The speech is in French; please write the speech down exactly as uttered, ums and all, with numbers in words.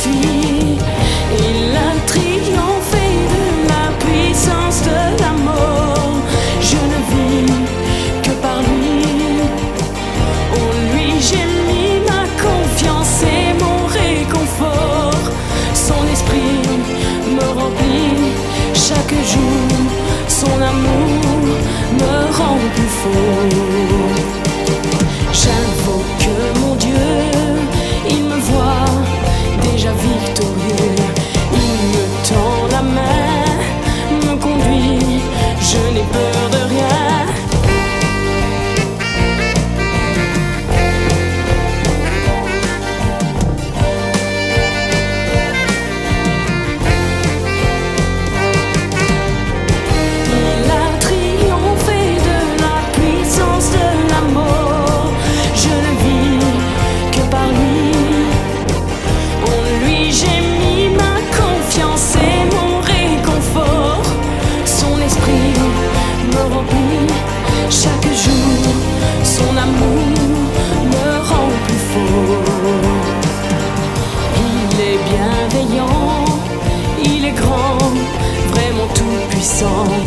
suffit. Il a triomphé de la puissance de la mort. Je ne vis que par lui. En lui j'ai mis ma confiance et mon réconfort. Son esprit me remplit chaque jour. Son amour me rend plus fort. J'invoque mon Dieu, il me voit déjà victorieux. Il me tend la main, me conduit, je n'ai peur de rien. Il a triomphé de la puissance de l'amour. Je ne vis que par lui. En lui j'ai mis ma confiance et mon réconfort. Son esprit me remplit chaque jour. Son amour me rend plus fort. Il est bienveillant, il est grand, vraiment tout puissant.